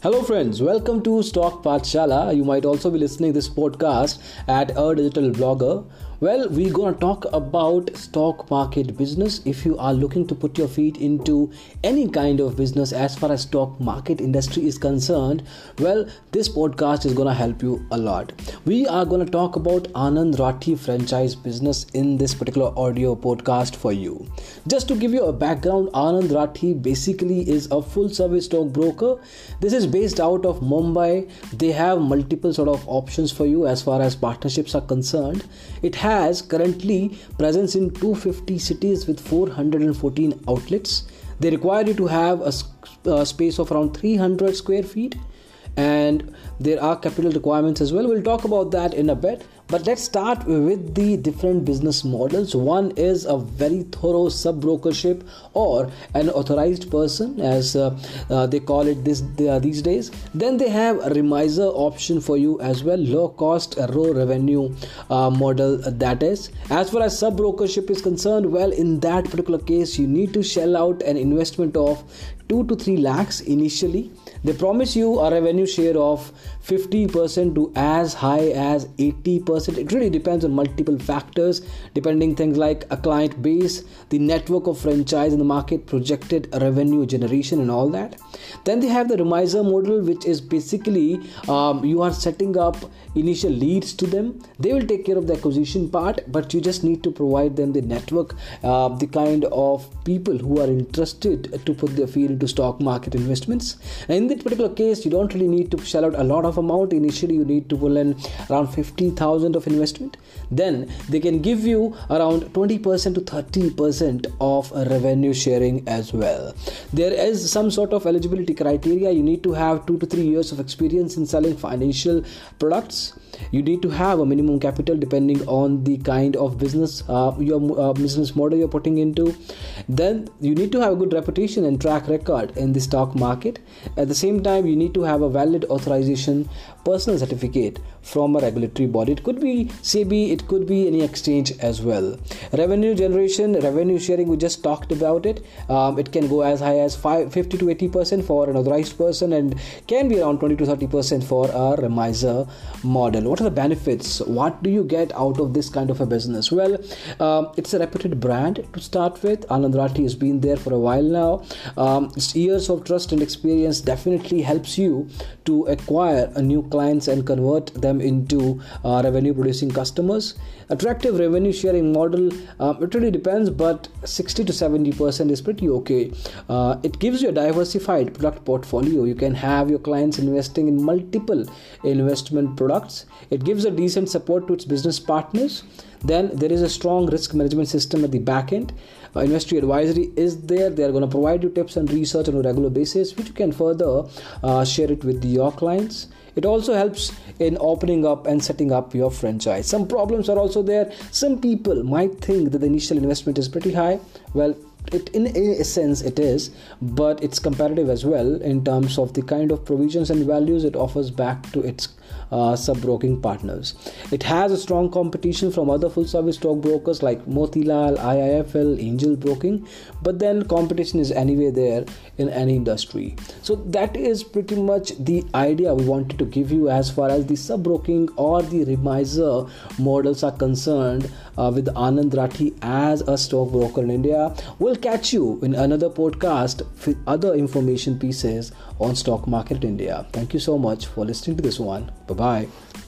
Hello friends, welcome to Stock Pathshala. You might also be listening this podcast at a digital blogger. Well, we're going to talk about stock market business. If you are looking to put your feet into any kind of business as far as stock market industry is concerned, well, this podcast is going to help you a lot. We are going to talk about Anand Rathi franchise business in this particular audio podcast for you. Just to give you a background, Anand Rathi basically is a full service stock broker. This is based out of Mumbai. They have multiple sort of options for you as far as partnerships are concerned. It has currently presence in 250 cities with 414 outlets. They require you to have a space of around 300 square feet, and there are capital requirements as well. We'll talk about that in a bit. But let's start with the different business models. One is a very thorough sub-brokership or an authorized person, as they call it these days. Then they have a remiser option for you as well, low cost, raw revenue model that is. As far as sub-brokership is concerned, well, in that particular case, you need to shell out an investment of 2 to 3 lakhs initially. They promise you a revenue share of 50% to as high as 80%. It really depends on multiple factors, depending things like a client base, the network of franchise in the market, projected revenue generation and all that. Then they have the remiser model, which is basically you are setting up initial leads to them. They will take care of the acquisition part, but you just need to provide them the network, the kind of people who are interested to put their feet into stock market investments. And in this particular case, you don't really need to shell out a lot of amount. Initially, you need to pull in around 50,000 of investment. Then they can give you around 20% to 30% of revenue sharing as well. There is some sort of eligibility criteria. You need to have 2 to 3 years of experience in selling financial products. You need to have a minimum capital depending on the kind of business your business model you're putting into. Then you need to have a good reputation and track record in the stock market. At the same time, you need to have a valid authorization personal certificate from a regulatory body. It could be SEBI, it could be any exchange as well. Revenue generation, revenue sharing, we just talked about it. It can go as high as 50 to 80% for an authorized person and can be around 20 to 30% for a remiser model. What are the benefits? What do you get out of this kind of a business? Well, it's a reputed brand to start with. Anand Rathi has been there for a while now. Its years of trust and experience definitely helps you to acquire new clients and convert them into revenue producing customers. Attractive revenue sharing model, it really depends, but 60 to 70% is pretty okay. It gives you a diversified product portfolio. You can have your clients investing in multiple investment products. It gives a decent support to its business partners. Then there is a strong risk management system at the back end. Industry advisory is there. They are going to provide you tips and research on a regular basis, which you can further share it with your clients. It also helps in opening up and setting up your franchise. Some problems are also there. Some people might think that the initial investment is pretty high. Well, in a sense it is, but it's comparative as well in terms of the kind of provisions and values it offers back to its sub-broking partners. It has a strong competition from other full-service stock brokers like Motilal, IIFL, Angel Broking, but then competition is anyway there in any industry. So that is pretty much the idea we wanted to give you as far as the sub-broking or the remiser models are concerned with Anand Rathi as a stock broker in India. We'll catch you in another podcast with other information pieces on stock market in India. Thank you so much for listening to this one. Bye-bye.